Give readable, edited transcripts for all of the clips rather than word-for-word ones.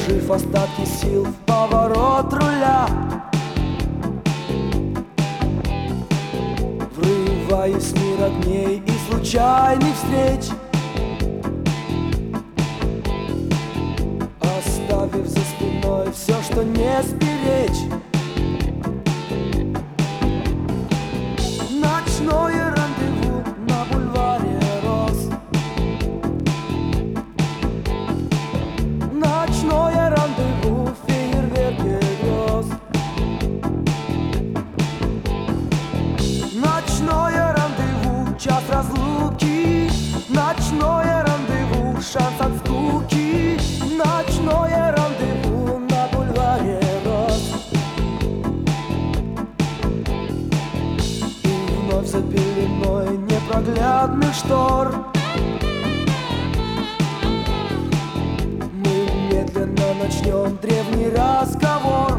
вложив остатки сил в поворот руля, врываясь в мир огней и случайных встреч, оставив за спиной все, что не сберечь. Ночное рандеву на бульваре роз, ночное рандеву в фейерверке грез, ночное рандеву, час разлуки, ночное рандеву, шанс от скуки, ночное рандеву на бульваре роз. И вновь за пеленой непроглядных штор мы медленно начнем древний разговор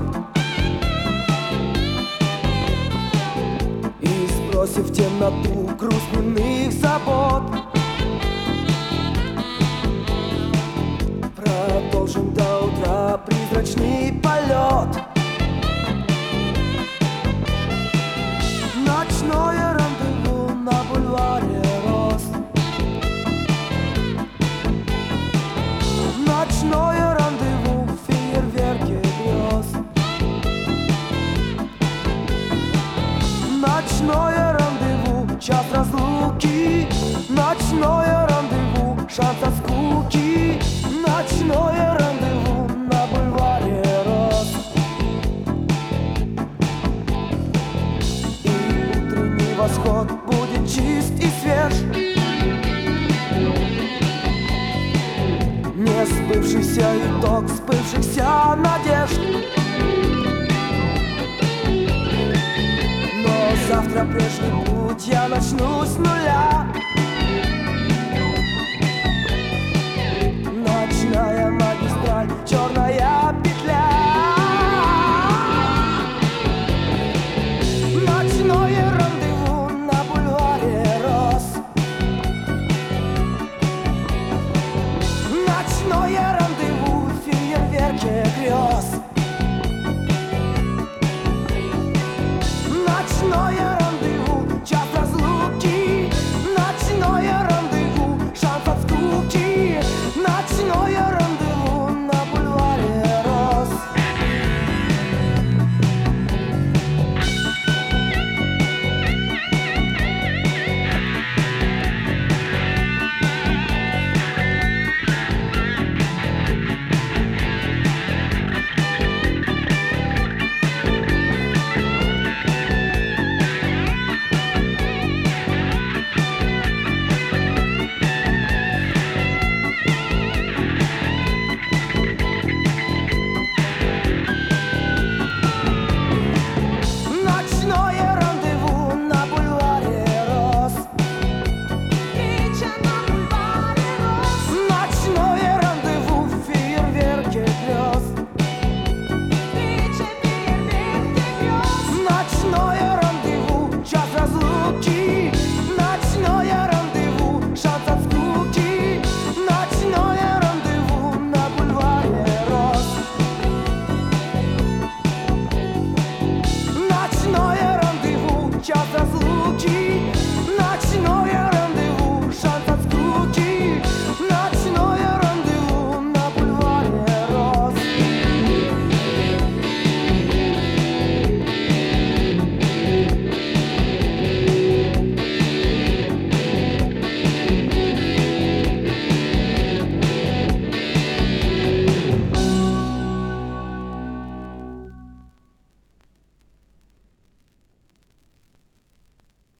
и, сбросив темноту груз дневных забот, продолжим до утра призрачный полет. Ночное рандеву на бульваре роз, ночное рандеву в фейерверке грез, ночное рандеву, час разлуки, ночное рандеву, шанс от скуки, ночное рандеву на бульваре роз. И утренний восход будет чист и свеж, не сбывшийся итог сбывшихся надежд. Но завтра прежний путь я начну с нуля,